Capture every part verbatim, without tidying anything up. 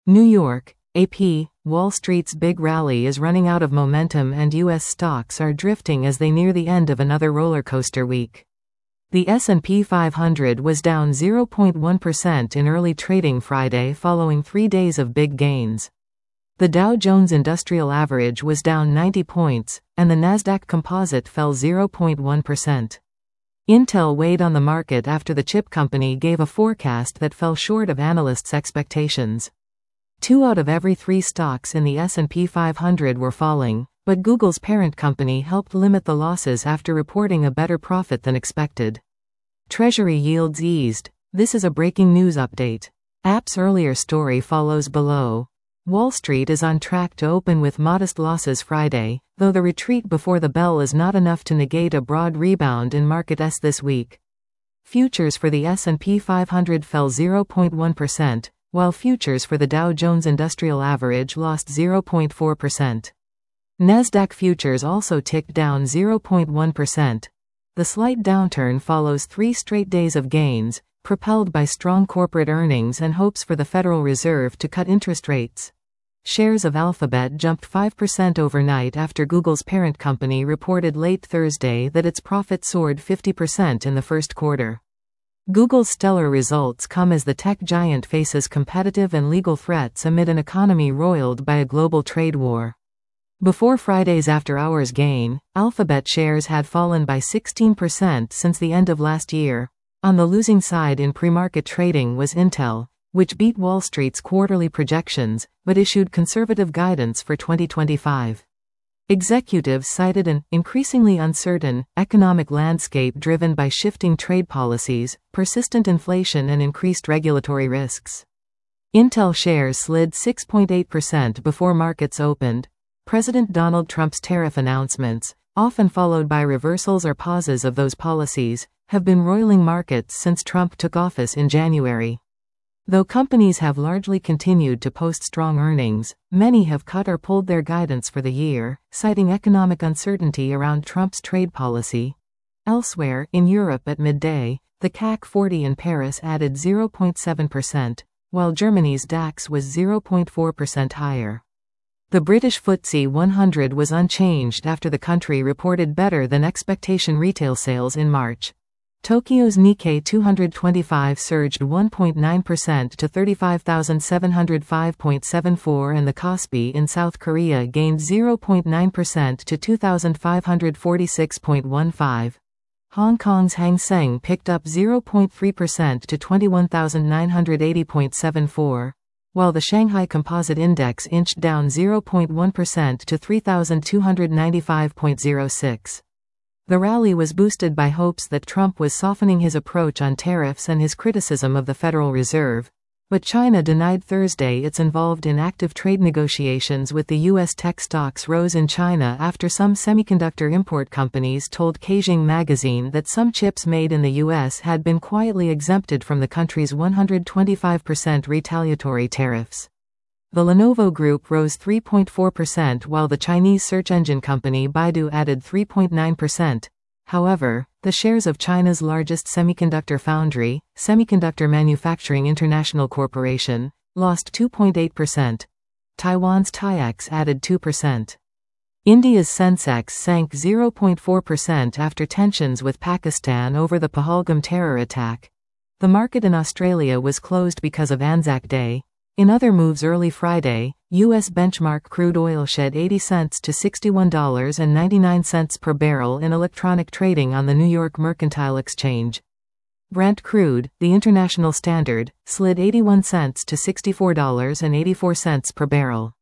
New York, A P, Wall Street's big rally is running out of momentum and U S stocks are drifting as they near the end of another roller coaster week. The S and P five hundred was down zero point one percent in early trading Friday following three days of big gains. The Dow Jones Industrial Average was down ninety points, and the Nasdaq Composite fell zero point one percent. Intel weighed on the market after the chip company gave a forecast that fell short of analysts' expectations. Two out of every three stocks in the S and P five hundred were falling, but Google's parent company helped limit the losses after reporting a better profit than expected. Treasury yields eased. This is a breaking news update. App's earlier story follows below. Wall Street is on track to open with modest losses Friday, though the retreat before the bell is not enough to negate a broad rebound in markets this week. Futures for the S and P five hundred fell zero point one percent, while futures for the Dow Jones Industrial Average lost zero point four percent. Nasdaq futures also ticked down zero point one percent. The slight downturn follows three straight days of gains, propelled by strong corporate earnings and hopes for the Federal Reserve to cut interest rates. Shares of Alphabet jumped five percent overnight after Google's parent company reported late Thursday that its profit soared fifty percent in the first quarter. Google's stellar results come as the tech giant faces competitive and legal threats amid an economy roiled by a global trade war. Before Friday's after-hours gain, Alphabet shares had fallen by sixteen percent since the end of last year. On the losing side in pre-market trading was Intel, which beat Wall Street's quarterly projections, but issued conservative guidance for twenty twenty-five. Executives cited an increasingly uncertain economic landscape driven by shifting trade policies, persistent inflation and increased regulatory risks. Intel shares slid six point eight percent before markets opened. President Donald Trump's tariff announcements, often followed by reversals or pauses of those policies, have been roiling markets since Trump took office in January. Though companies have largely continued to post strong earnings, many have cut or pulled their guidance for the year, citing economic uncertainty around Trump's trade policy. Elsewhere, in Europe at midday, the C A C forty in Paris added zero point seven percent, while Germany's DAX was zero point four percent higher. The British F T S E one hundred was unchanged after the country reported better than expectation retail sales in March. Tokyo's Nikkei two twenty-five surged one point nine percent to thirty-five thousand seven hundred five point seven four and the Kospi in South Korea gained zero point nine percent to two thousand five hundred forty-six point one five. Hong Kong's Hang Seng picked up zero point three percent to twenty-one thousand nine hundred eighty point seven four, while the Shanghai Composite Index inched down zero point one percent to three thousand two hundred ninety-five point zero six. The rally was boosted by hopes that Trump was softening his approach on tariffs and his criticism of the Federal Reserve, but China denied Thursday it's involved in active trade negotiations with the U S Tech stocks rose in China after some semiconductor import companies told Caixin magazine that some chips made in the U S had been quietly exempted from the country's one hundred twenty-five percent retaliatory tariffs. The Lenovo Group rose three point four percent while the Chinese search engine company Baidu added three point nine percent. However, the shares of China's largest semiconductor foundry, Semiconductor Manufacturing International Corporation, lost two point eight percent. Taiwan's Taiex added two percent. India's Sensex sank zero point four percent after tensions with Pakistan over the Pahalgam terror attack. The market in Australia was closed because of Anzac Day. In other moves early Friday, U S benchmark crude oil shed eighty cents to sixty-one dollars and ninety-nine cents per barrel in electronic trading on the New York Mercantile Exchange. Brent crude, the international standard, slid eighty-one cents to sixty-four dollars and eighty-four cents per barrel.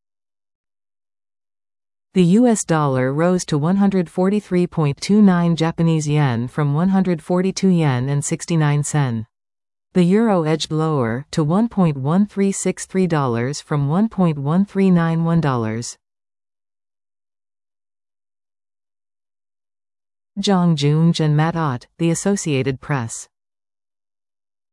The U S dollar rose to one hundred forty-three point two nine Japanese yen from one hundred forty-two yen and sixty-nine sen. The euro edged lower to one point one three six three dollars from one point one three nine one dollars. Zhang Junj and Matt Ott, The Associated Press.